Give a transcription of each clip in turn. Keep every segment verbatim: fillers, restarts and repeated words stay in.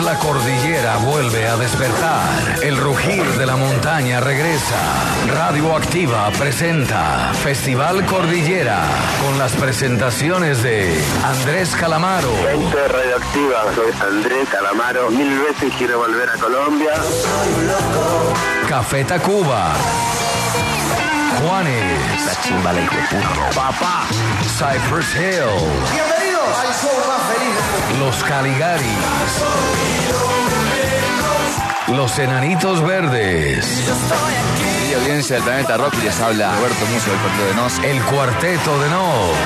La cordillera vuelve a despertar. El rugir de la montaña regresa. Radioactiva presenta Festival Cordillera con las presentaciones de Andrés Calamaro. Gente Radioactiva, soy Andrés Calamaro. Mil veces quiero volver a Colombia. Café Tacuba. Juanes. La chimba la hijo de puta. Papá. Cypress Hill. Bienvenidos al show más feliz. Los Caligaris. Los Enanitos Verdes. Y audiencia del Planeta Rock, les habla Roberto Musso del Cuarteto de Nos. El Cuarteto de Nos.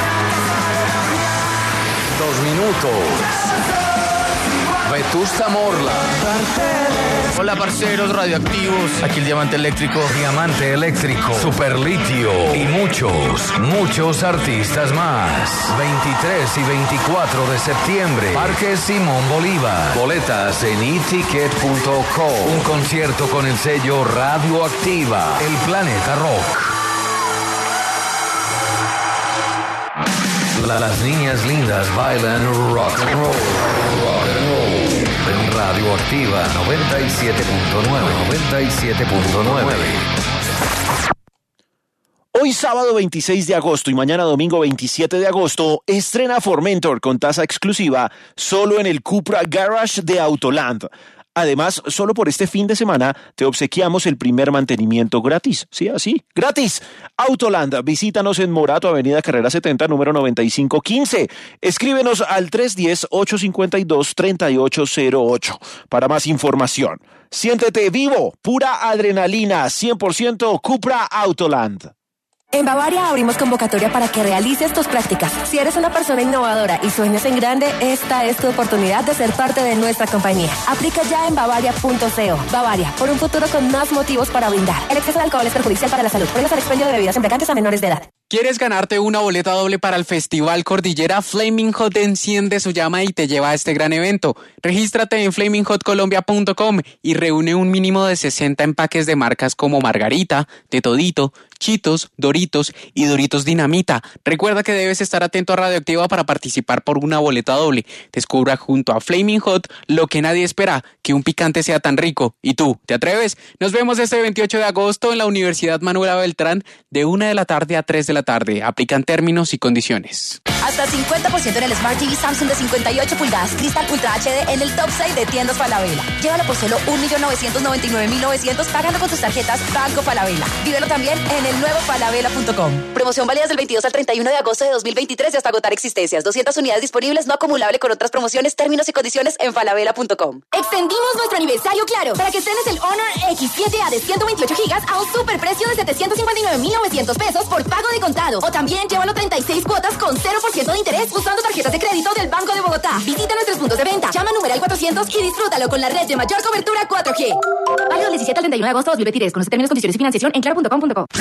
Dos minutos. Vetusta Morla. Hola parceros radioactivos, aquí el Diamante Eléctrico. Diamante Eléctrico, Superlitio y muchos, muchos artistas más. veintitrés y veinticuatro de septiembre, Parque Simón Bolívar. Boletas en e ticket punto com. Un concierto con el sello Radioactiva, El Planeta Rock. La- las niñas lindas bailan rock and roll. Rock and roll. En Radioactiva noventa y siete punto nueve. noventa y siete punto nueve. Hoy sábado veintiséis de agosto y mañana domingo veintisiete de agosto estrena Formentor con tasa exclusiva solo en el Cupra Garage de Autoland. Además, solo por este fin de semana te obsequiamos el primer mantenimiento gratis. Sí, así, gratis. Autoland, visítanos en Morato, Avenida Carrera setenta, número noventa y cinco quince. Escríbenos al tres uno cero, ocho cinco dos, tres ocho cero ocho para más información. Siéntete vivo, pura adrenalina, cien por ciento Cupra Autoland. En Bavaria abrimos convocatoria para que realices tus prácticas. Si eres una persona innovadora y sueñas en grande, esta es tu oportunidad de ser parte de nuestra compañía. Aplica ya en bavaria punto co. Bavaria, por un futuro con más motivos para brindar. El exceso de alcohol es perjudicial para la salud. Prohíbas el expendio de bebidas embriagantes a menores de edad. ¿Quieres ganarte una boleta doble para el Festival Cordillera? Flaming Hot enciende su llama y te lleva a este gran evento. Regístrate en flaming hot colombia punto com y reúne un mínimo de sesenta empaques de marcas como Margarita, De Todito, Chitos, Doritos y Doritos Dinamita. Recuerda que debes estar atento a Radioactiva para participar por una boleta doble. Descubra junto a Flaming Hot lo que nadie espera, que un picante sea tan rico. ¿Y tú, te atreves? Nos vemos este veintiocho de agosto en la Universidad Manuela Beltrán de una de la tarde a tres de la tarde. Aplican términos y condiciones. Hasta cincuenta por ciento en el Smart T V Samsung de cincuenta y ocho pulgadas Crystal Ultra H D en el top seis de tiendas Falabella. Llévalo por solo un millón novecientos noventa y nueve mil novecientos pagando con tus tarjetas Banco Falabella. Vívelo también en el nuevo falabella punto com. Promoción válida del veintidós al treinta y uno de agosto de dos mil veintitrés y hasta agotar existencias. doscientas unidades disponibles, no acumulable con otras promociones, términos y condiciones en falabella punto com. Extendimos nuestro aniversario Claro para que estrenes el Honor X siete A de ciento veintiocho gigas a un superprecio de setecientos cincuenta y nueve mil novecientos pesos por pago de contado. O también llévalo treinta y seis cuotas con cero por ciento de interés usando tarjetas de crédito del Banco de Bogotá. Visita nuestros puntos de venta. Llama numeral cuatrocientos y disfrútalo con la red de mayor cobertura cuatro G. Válido del diecisiete al treinta y uno de agosto de dos mil veintitrés. Conoce términos, condiciones y financiación en claro punto com punto co.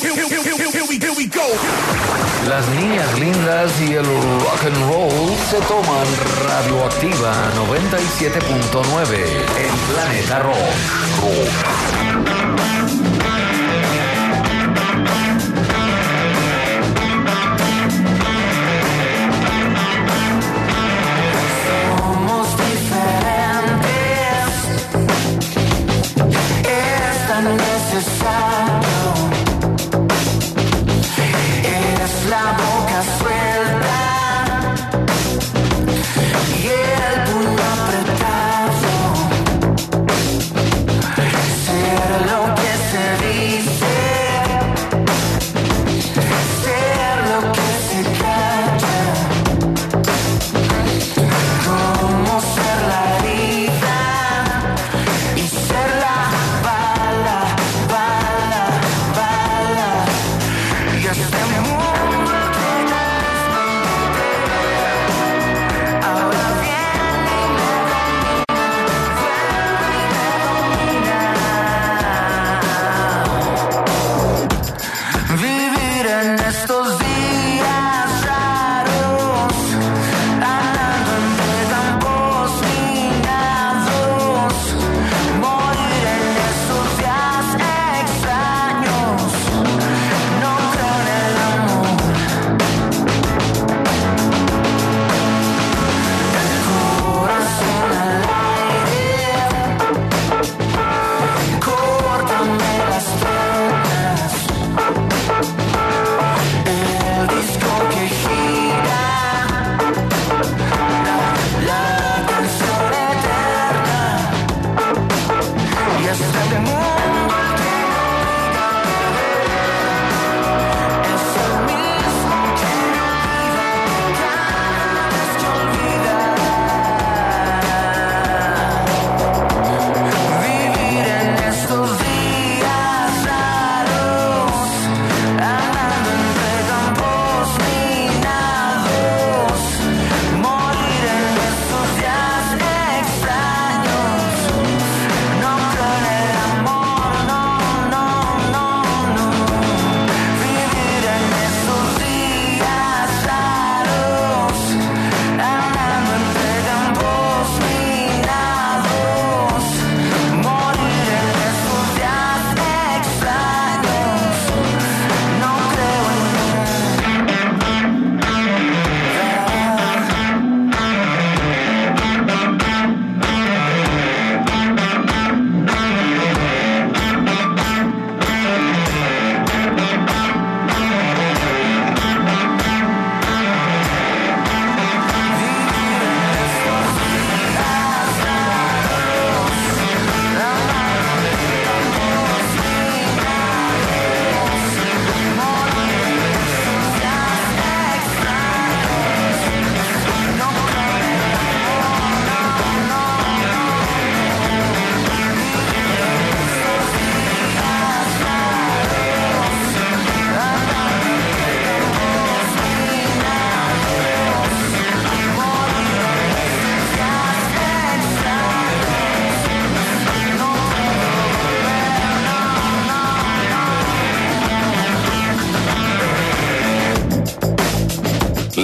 Las niñas lindas y el rock and roll se toman Radioactiva noventa y siete punto nueve. El Planeta Rock. Somos diferentes, es tan necesario. Eres la boca suelta y el puño apretado. Ser lo que se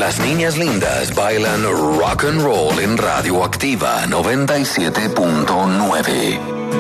Las niñas lindas bailan rock and roll en Radioactiva noventa y siete punto nueve.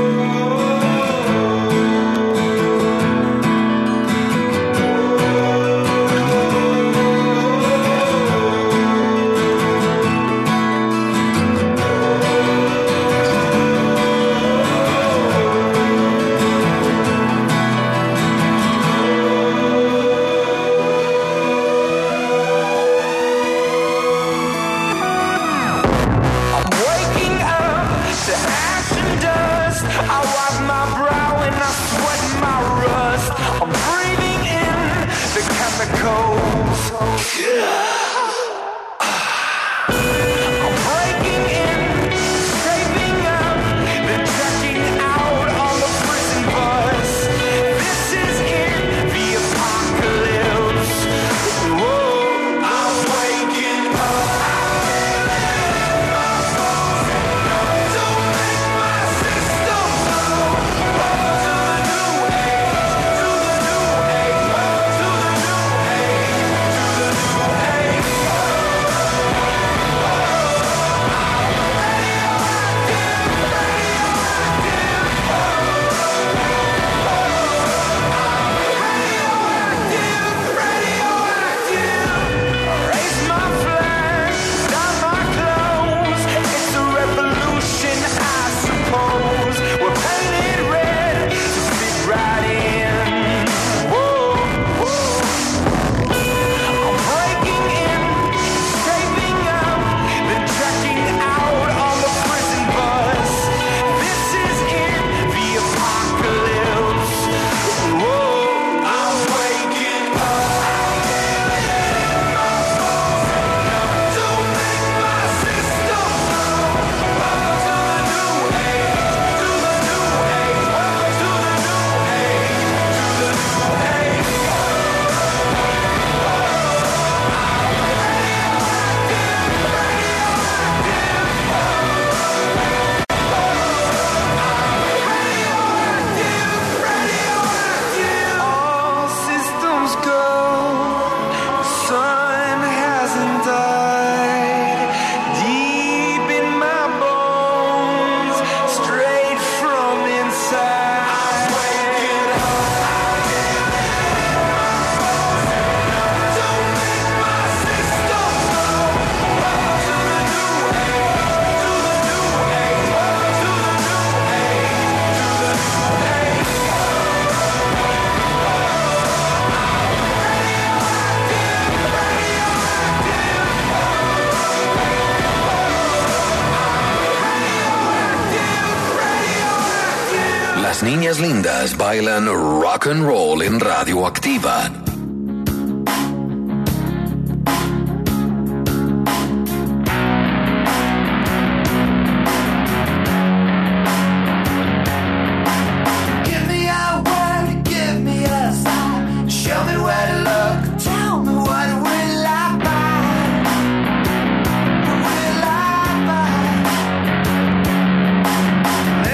Las niñas lindas bailan rock and roll en Radioactiva.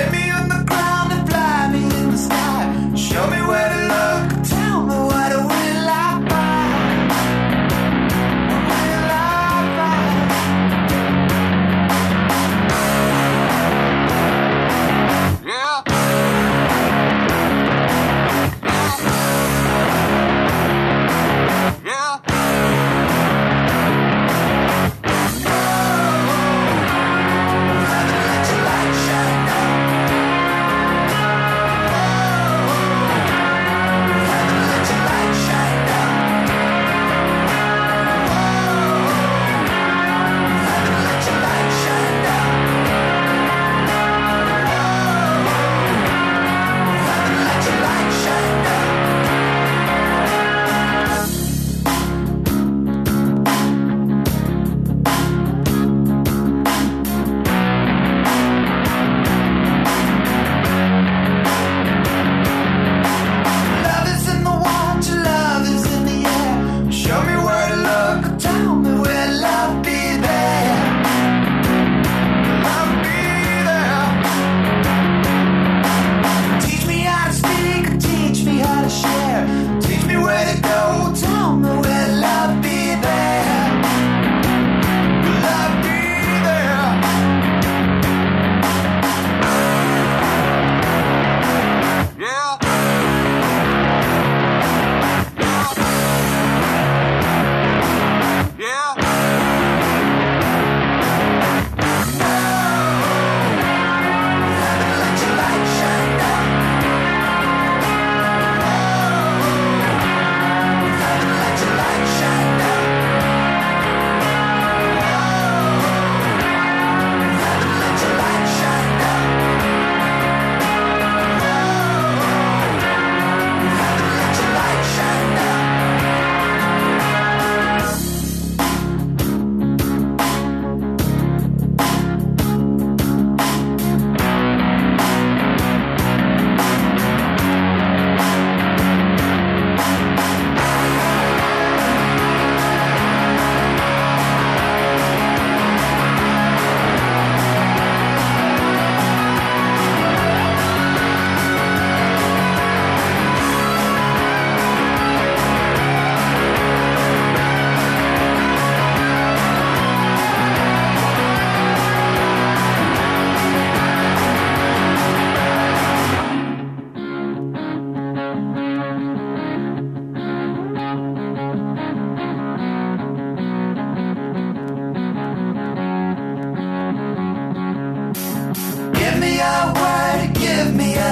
Show me where to look, tell me what I will.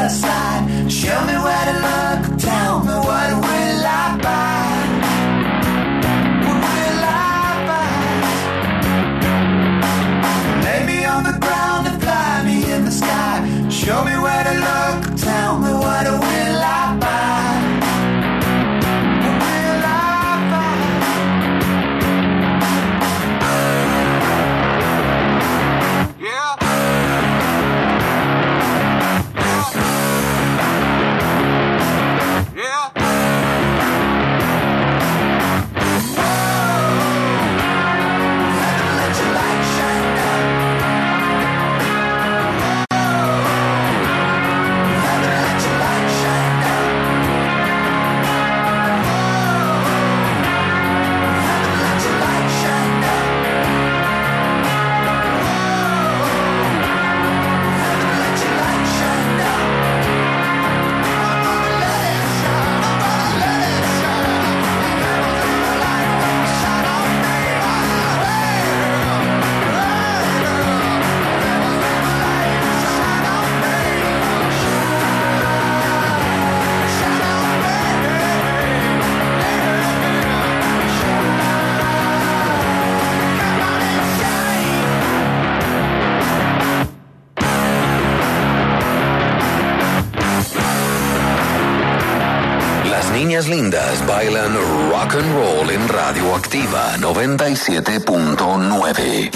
other side. Show me where to look, tell me what will I buy? What will I buy? Lay me on the ground and fly me in the sky. Show me where to look, tell me what will I buy? Niñas lindas bailan rock and roll en Radioactiva noventa y siete punto nueve.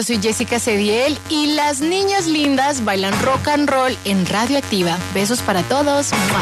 soy Jessica Cediel y las niñas lindas bailan rock and roll en Radioactiva. Besos para todos. ¡Mua!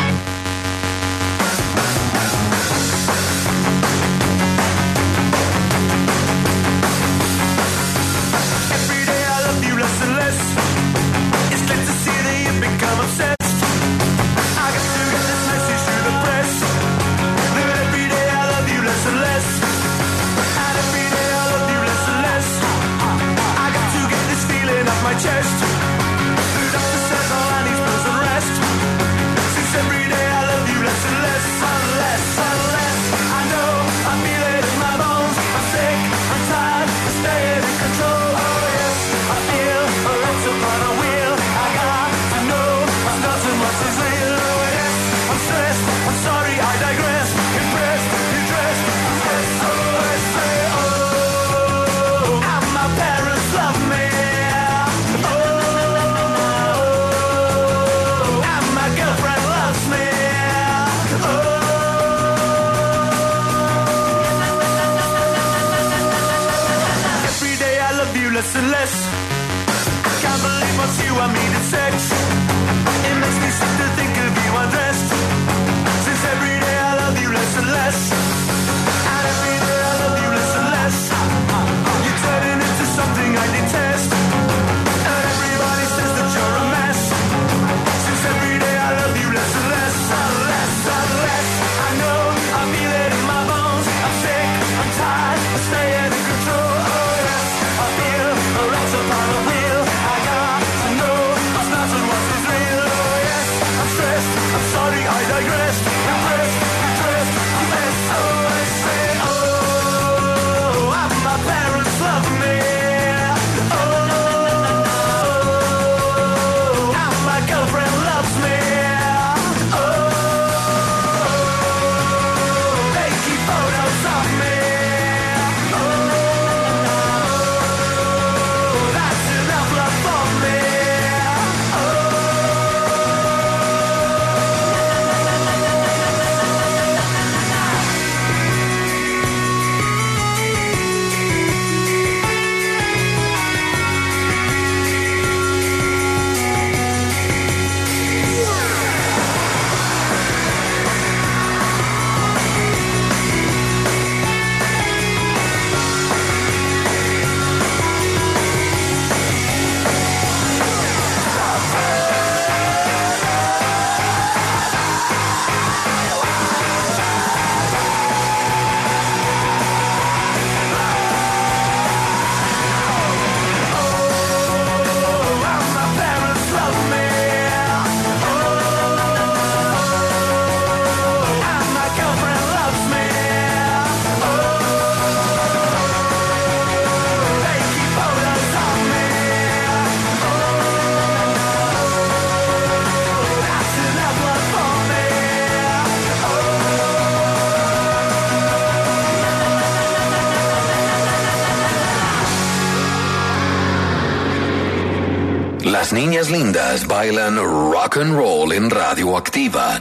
Las niñas lindas bailan rock and roll en Radioactiva.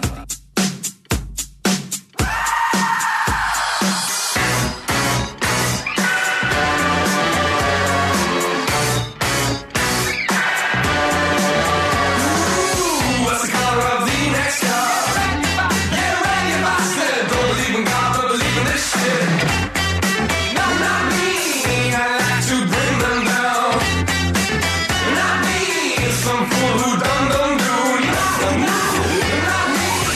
Some fool who done done do. Not me, not me.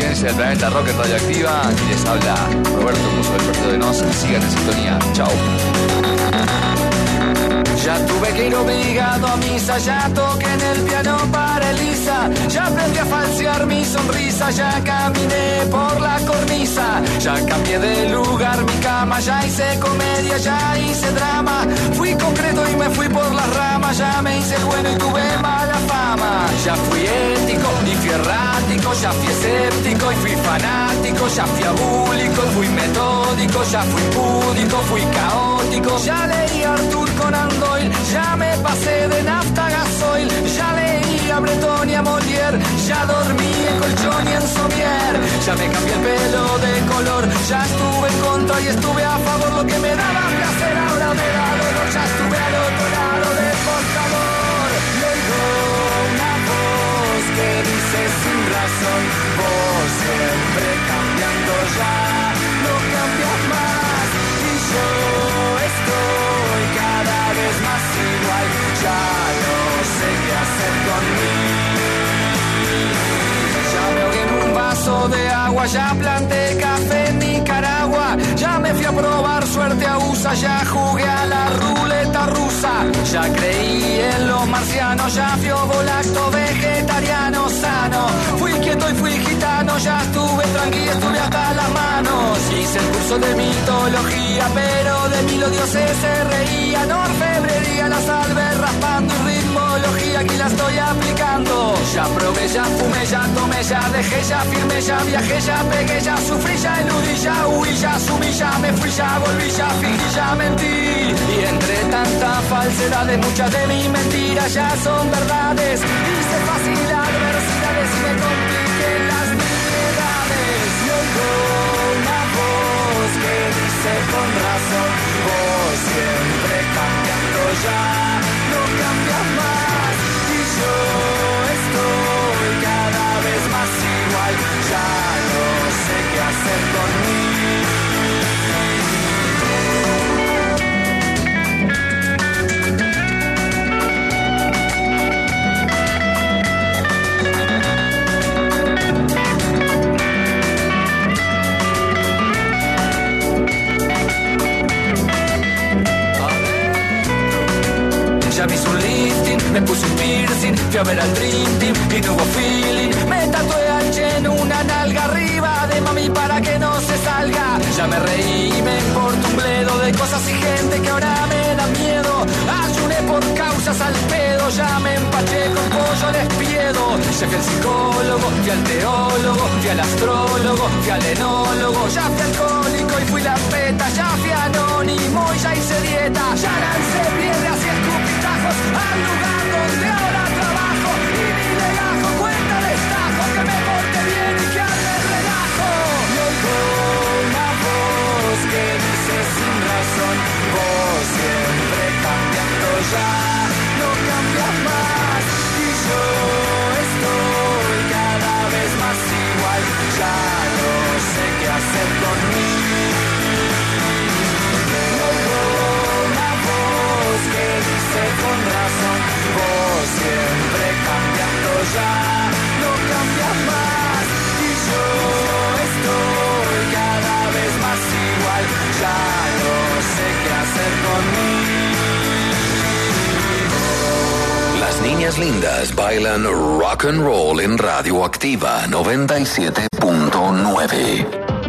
audiencia del Planeta Rock en Radioactiva. Aquí les habla Roberto Muso del Partido de Nos. Sigan en sintonía. Chao. Ya tuve que ir obligado a misa, ya toqué en el piano para Elisa, ya aprendí a falsear mi sonrisa, ya caminé por la cornisa, ya cambié de lugar mi cama, ya hice comedia, ya hice drama, fui concreto y me fui por las ramas, ya me hice el bueno y tuve mala fama, ya fui ético y fui errático, ya fui escéptico y fui fanático, ya fui abúlico y fui metódico, ya fui púdico, fui caótico, ya leí a Arthur Conan Doyle, ya me pasé de nafta a gasoil, ya leí a Breton y a Molière, ya dormí en colchón y en somier, ya me cambié el pelo de color, ya estuve en contra y estuve a favor, lo que me daba placer ahora me da dolor, ya estuve al otro lado del portador, y oigo una voz que dice sin razón, vos siempre cambiando ya, no cambias más, y yo estoy cada vez más igual, ya no sé qué hacer con mí. Ya me ahogué en un vaso de agua, ya planté café en Nicaragua, ya me fui a probar suerte a U S A, ya jugué a la ruleta rusa, ya creí en los marcianos, ya fui ovolacto vegetariano sano, fui quieto y fui gitano, ya estuve tranquilo, estuve hasta las manos, hice el curso de mitología, pero de mí los dioses se reían, orfebrería la salve raspando y ritmología aquí la estoy aplicando, ya probé, ya fumé, ya tomé, ya dejé, ya firmé, ya viajé, ya pegué, ya sufrí, ya eludí, ya huí, ya asumí, ya me fui, ya volví, ya fingí, ya mentí, y entre tanta falsedad de muchas de mis mentiras ya son verdades, hice fácil adversidades y me compliqué las nimiedades, y oigo una voz que dice con razón, vos siempre cambiando ya, no cambias más, y yo estoy cada vez más igual, ya no sé qué hacer con mí. Ya me hice un lifting, me puse un piercing, fui a ver al Dream Team y no hubo feeling. Me tatué al Che en una nalga arriba de mami para que no se salga. Ya me reí y me importa un bledo de cosas y gente que ahora me da miedo. Ayuné por causas al pedo, ya me empaché con pollo al espiedo. Ya fui al psicólogo, fui al teólogo, fui al astrólogo, fui al enólogo. Ya fui alcohólico y fui la peta, ya fui anónimo y ya hice dieta. Ya lancé piedras y escupitajos al lugar donde ahora trabajo. Y mi legajo cuenta destajo que me porte bien y que ande relajo. Y oigo una voz que dice sin razón, vos siempre cambiando ya, no cambias más. Y yo estoy cada vez más igual, ya no sé qué hacer con mí. Y oigo una voz que dice con razón, vos siempre cambiando ya, no cambias más. Y yo estoy cada vez más igual, ya no sé qué hacer con mí. Las niñas lindas bailan rock and roll en Radioactiva noventa y siete punto nueve.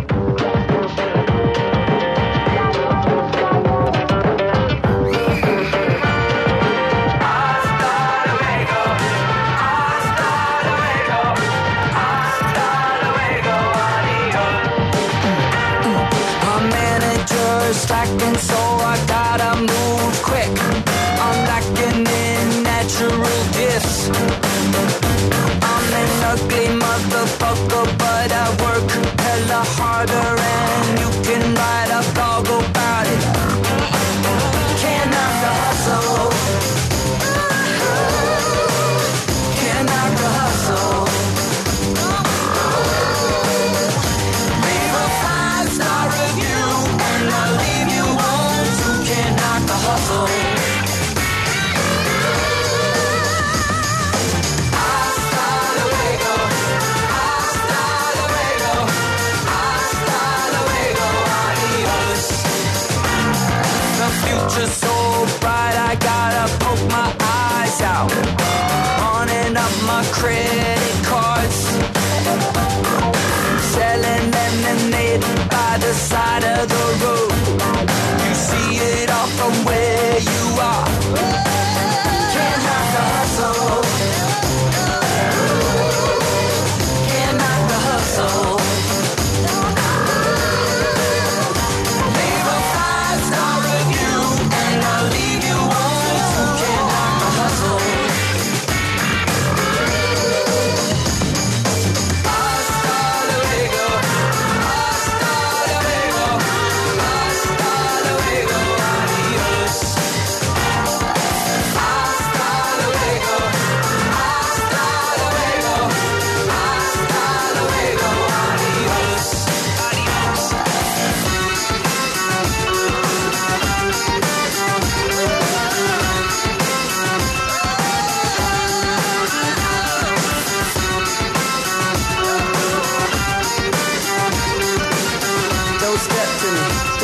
Slacking, so I gotta move quick. I'm lacking in natural gifts. I'm an ugly motherfucker, but I work hella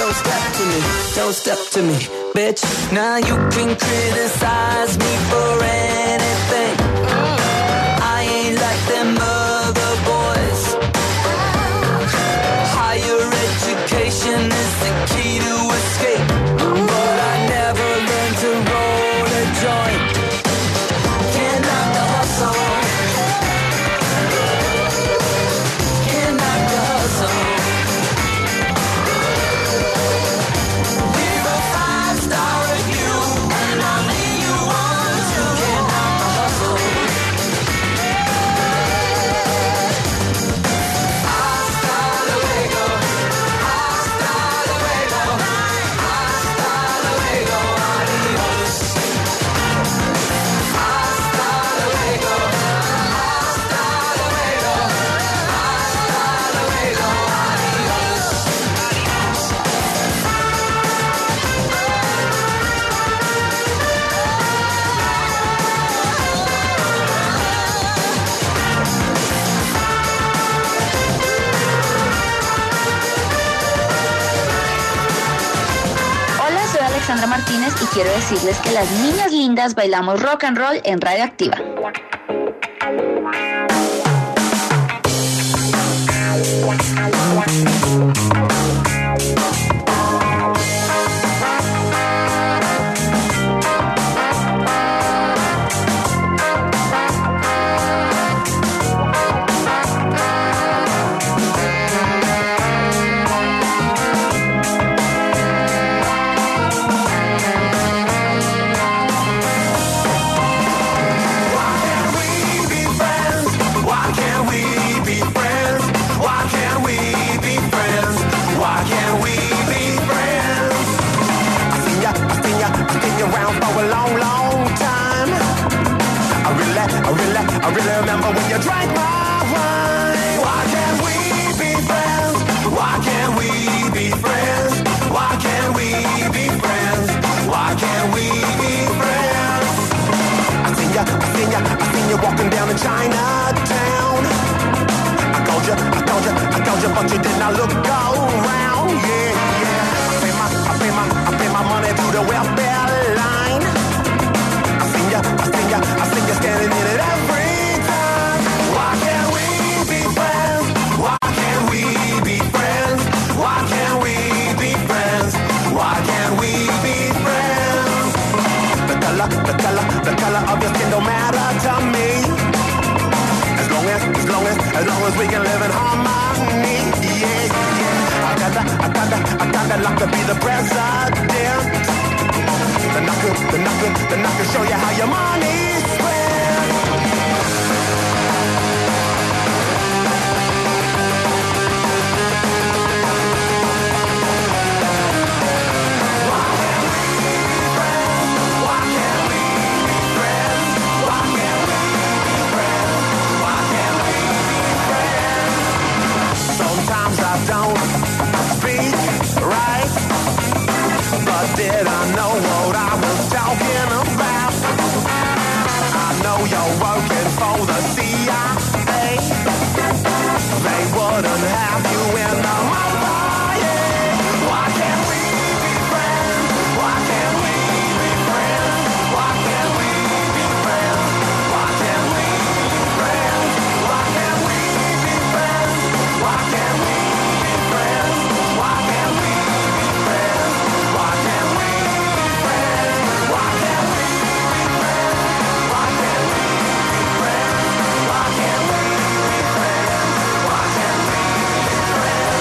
don't step to me, don't step to me, bitch. Now you can criticize me for anything. I ain't like them other boys. Higher education is the key to escape, but I never learned to roll a joint. Can't knock the hustle. Can't knock the hustle. We're a five-star review, and only you want to. Can't knock the hustle. Hasta luego. Hasta luego. Hasta luego. Adios. Hasta luego. Hasta luego. Hasta luego. Adios. Hola, soy Alexandra Martínez y quiero decirles que las niñas lindas bailamos rock and roll en Radioactiva. Why can't we be friends? Why can't we be friends? Why can't we be friends? I seen ya, I seen ya, I seen you around for a long, long time. I really, I really, I really remember when you drank my wine. Why can't we be friends? Why can't we be friends? Why can't we be friends? Why can't we be friends? I seen ya, I seen ya, I seen you walking down in Chinatown. I called you, I called you, I called you, but you did not look around. Yeah, yeah. I pay my, I pay my, I pay my money to the welfare line. I seen ya, I seen ya, I seen ya standing in it every time. Why can't we be friends? Why can't we be friends? Why can't we be friends? Why can't we be friends? The color, the color, the color of your skin don't matter to me. As long as, as long as, as long as we can live in harmony. Yeah, yeah. I gotta, I gotta, I gotta like to be the president. Then I could, then I could, then I could show you how your money's spent. Why can't we be friends? Why can't we be friends? Why can't we be friends? Why can't we be friends? Sometimes I don't speak right, but did I know what I was talking about? I know you're working for the C I A. They wouldn't have you in the mother, yeah. Why can't we be friends? Why can't we be friends? Why can't we be friends? Why can't we be friends? Why can't we be friends? Why can't we be friends? Why can't we be friends? Why can't we be friends? Why can't we be friends? Why can't we be friends? Why can't we be friends? Why can't we be friends?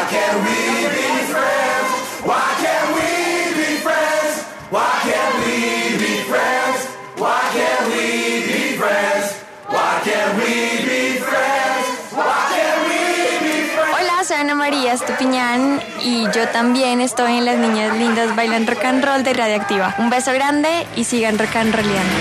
Why can't we be friends? Why can't we be friends? Why can't we be friends? Why can't we be friends? Why can't we be friends? Why can't we be friends? Hola, soy Ana María Estupiñán y yo también estoy en Las Niñas Lindas Bailan Rock and Roll de Radioactiva. Un beso grande y sigan rock and rollando.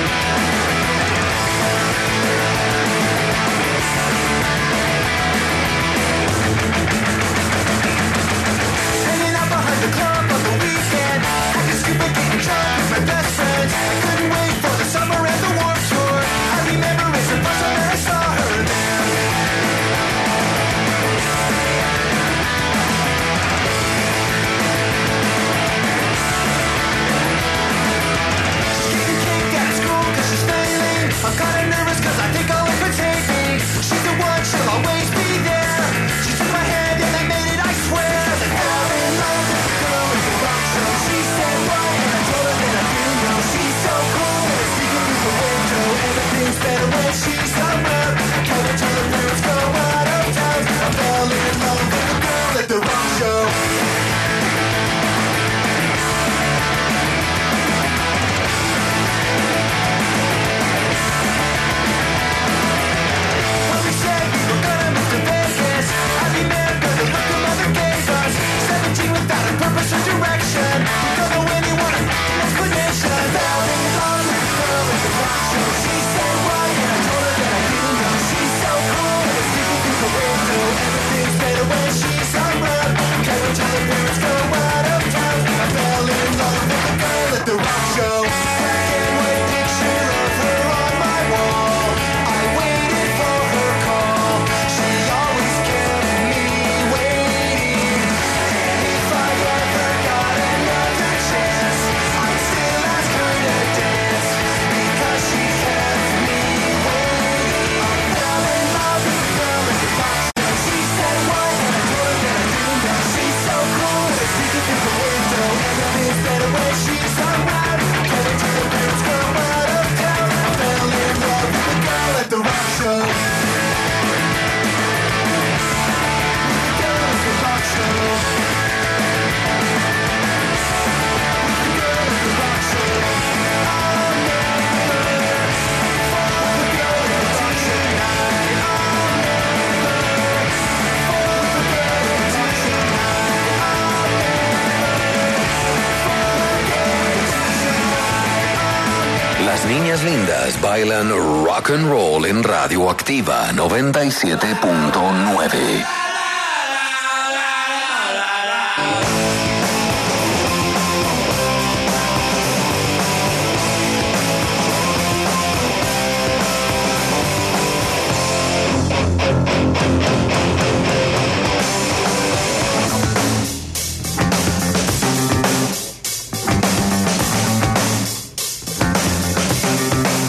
Las niñas lindas bailan rock and roll en Radioactiva noventa y siete punto nueve.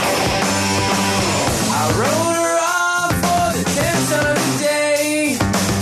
I wrote her off for the tenth of the day.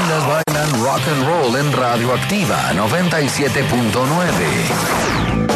lindas bailan rock and roll en Radioactiva noventa y siete punto nueve.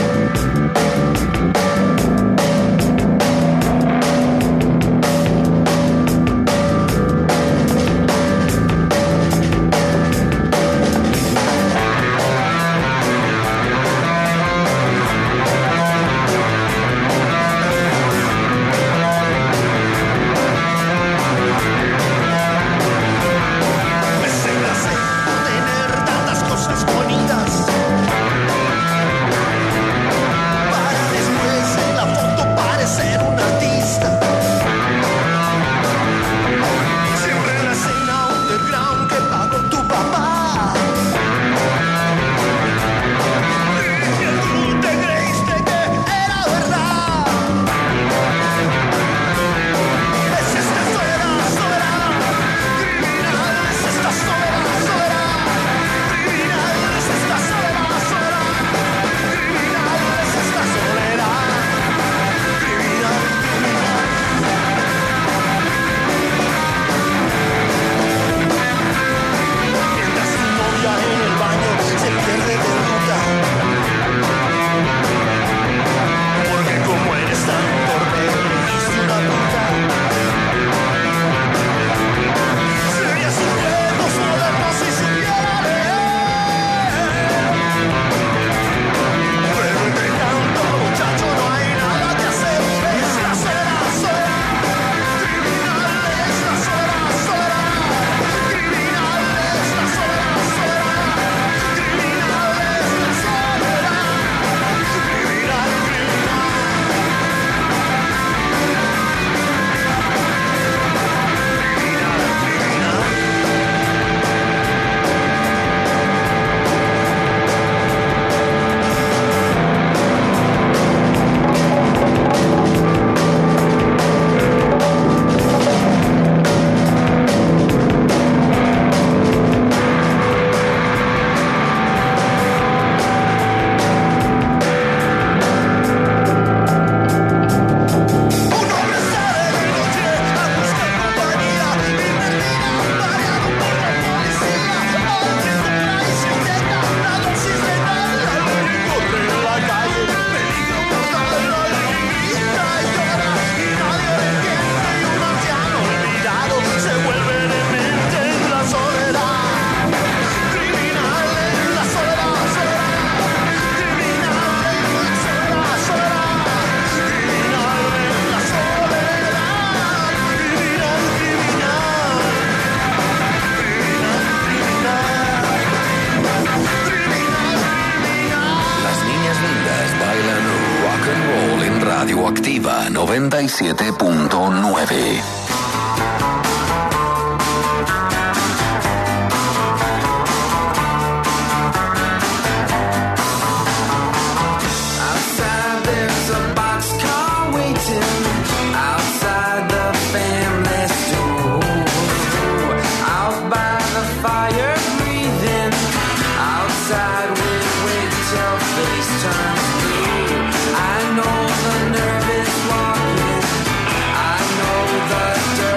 Radioactiva noventa y siete punto nueve. I know the nervous walking, I know the dirt.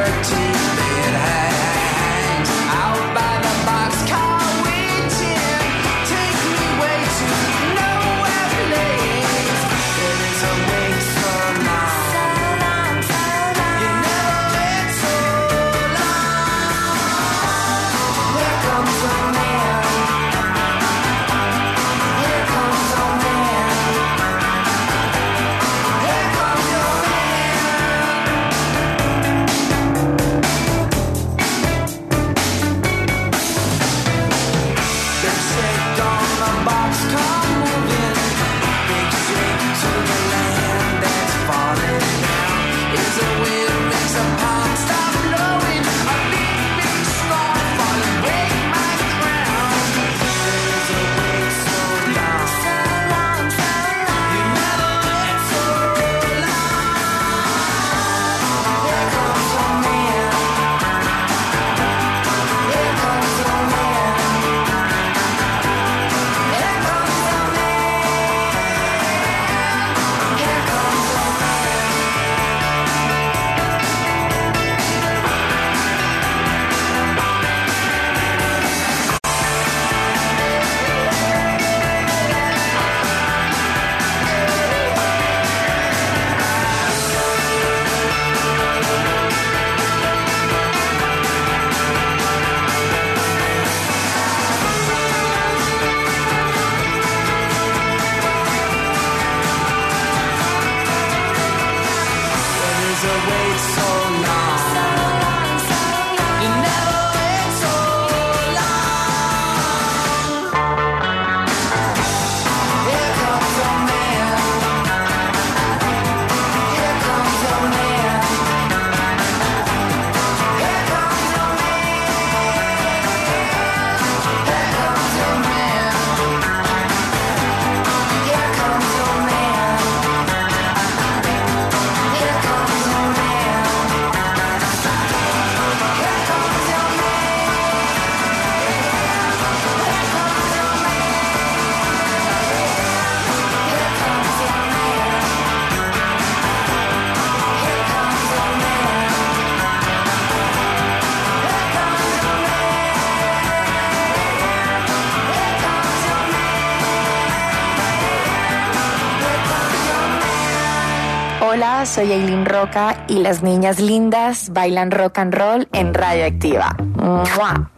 Hola, soy Eileen Roca y las niñas lindas bailan rock and roll en Radioactiva. ¡Mua!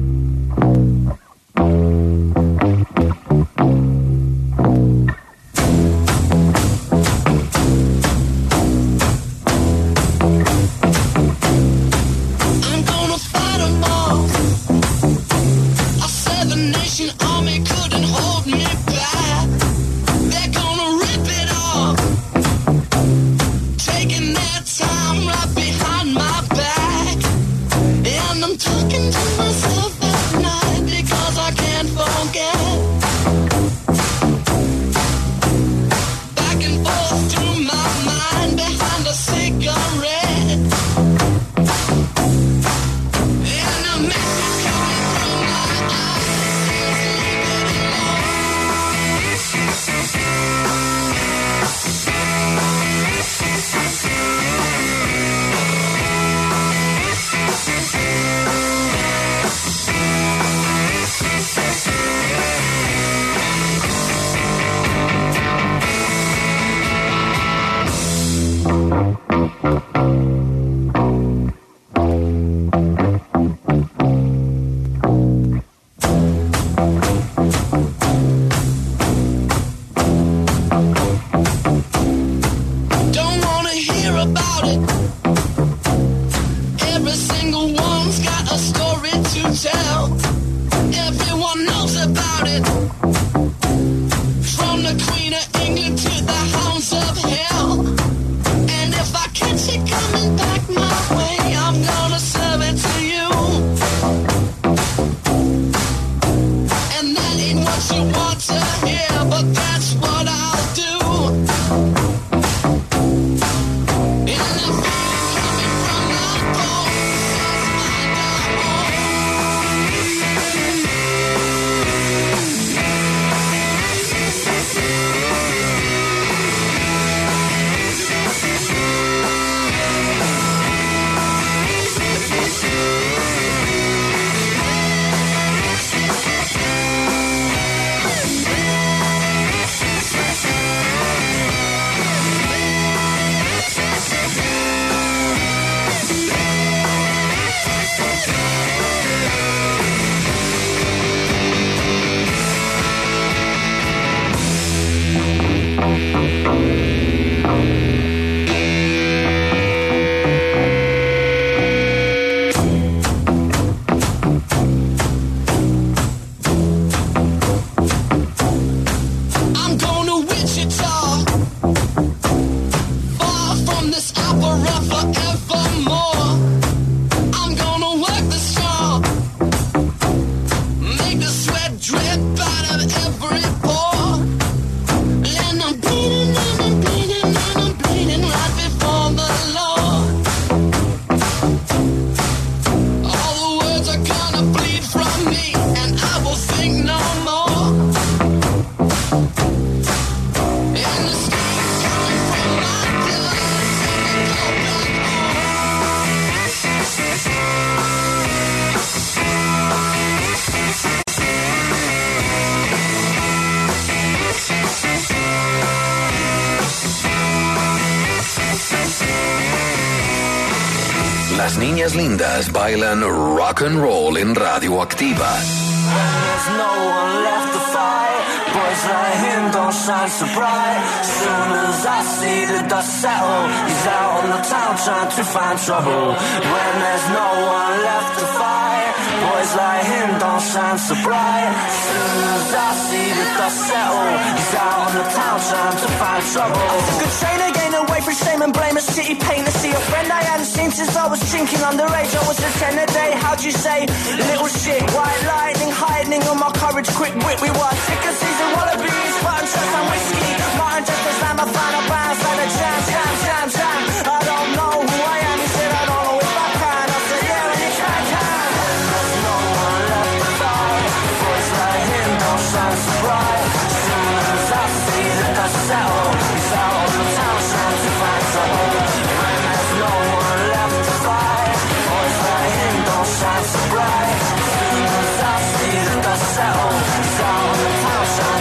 Las niñas lindas bailan rock and roll en Radioactiva. There's no one left to fight. Boys like him don't shine so bright. Soon as I see the dust settle, he's out on the town trying to find trouble. When there's no one left to fight, boys like him don't shine so bright. Soon as I see the dust settle, he's out on the town trying to find trouble. I took a train again away from shame and blame, a city pain to see a friend I hadn't seen since I was drinking underage. I was a ten a day, how'd you say? Little shit, white lightning, hiding on my courage, quick wit. We were sick of season wallabies, button shots and whiskey. Martin just as I'm a final bounce like a jam, jam, jam, jam. I don't know who I am, he said I don't know if I can. I said yeah, when you can, can. There's no one left to fight. Boys like him don't shine so bright. Soon as I see the dust settle, he's out on the town trying to find trouble. When there's no one left to fight, boys like him don't shine so bright. Soon as I see the dust settle, he's out on the town trying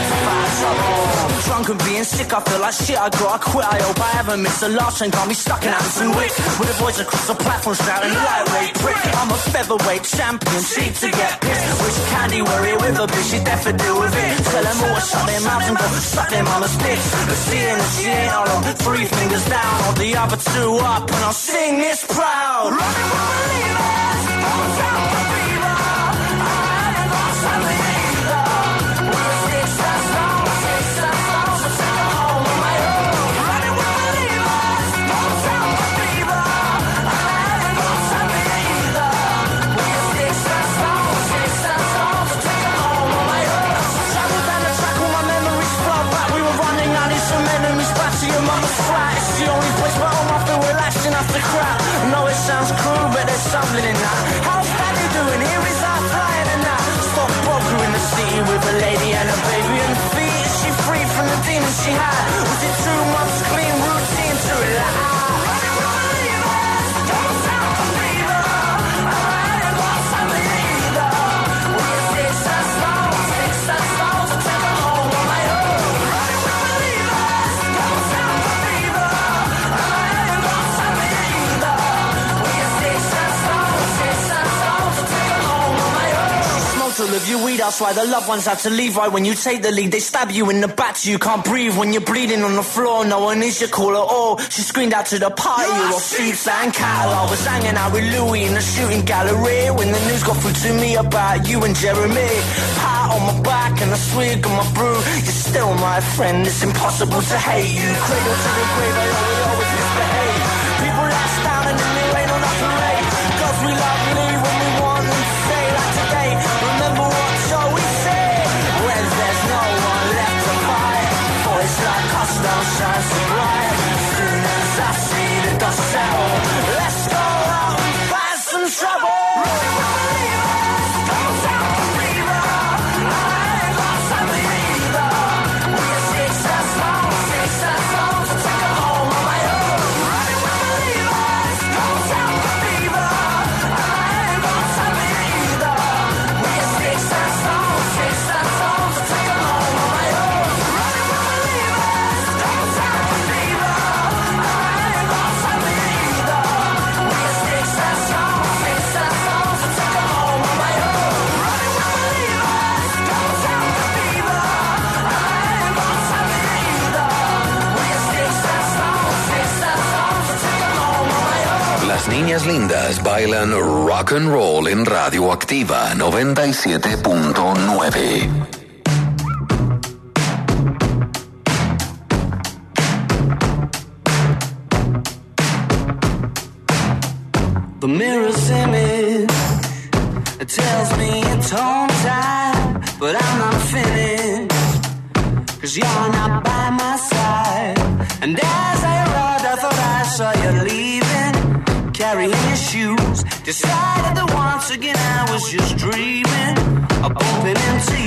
and being sick, I feel like shit, I gotta quit. I hope I haven't missed the last train, got me stuck in Hampton Wick. With the boys across the platform shouting lightweight prick. I'm a featherweight champion, cheap to get pissed. Wish Candy were here with a bitch, she'd definitely deal with it. Tell them all to shut their mouths and go suck their mama's dicks. But seeing that she ain't all on, three fingers down, or the other two up, and I'll sing this proud. Running with believers, I'm down for fever. I ain't got something either. We're six steps long, six steps long, so take it home on my own. Running with believers, I'm down for fever. I ain't got something either. We're six steps long, six steps long, so take it home on my own. Travel down the track, all my memories flow back. We were running out in some enemies back to your mama's flat. It's the only place where all my feel relaxing after crap. No, it sounds cruel, but there's something in that. How's Daddy doing? Here is our flying and that. Stockbroker in the city with a lady and a baby and feet. Is she free from the demons she had? Was it two months clean routine to relax? Running with believers, don't sound for fever. I ain't got something either. We're six steps long, six steps long, so take it home on my own. Running with believers, don't sound for fever. I ain't got something either. We're six steps long, six steps long, so take it home on my own. She smoked all of your weed, that's why the loved ones had to leave. Right when you take the lead, they stab you in the back so you can't breathe. When you're bleeding on the floor, no one is your call at all. She screamed out to the party, you're off streets and cattle. I was hanging out with Louis in the shooting gallery when the news got through to me about you and Jeremy. Pat on my back and a swig of my brew. You're still my friend, it's impossible to hate you. Cradle to the grave, I will always misbehave. People last down and then there ain't no nothing late. Cause we love leave when we want them to say like today. Remember what Joey said? When there's no one left to fight, voice like us don't shine so bright. Soon as I see the dust settle, let's go out and find some trouble. Running with believers, don't sound for fever. I ain't got something either. We're six steps long, six steps long, so take it home on my own. Running with believers, don't sound for fever. I ain't got something either. We're six steps long, six steps long, so take it home on my own. Running with believers, don't sound for fever. I ain't got something either. We're six steps long, six steps long, so take it home on my own. Running with believers, don't sound for fever. I ain't got something either. We're six steps long, six steps long, so take it home on my own. Las niñas lindas bailan rock and roll en Radioactiva noventa y siete punto nueve. The mirror's image, it tells me it's home time, but I'm not finished, cause you're not by my side. And as I rode, I thought I saw you leaving, carrying your shoes. Decided that once again I was just dreaming of bumping into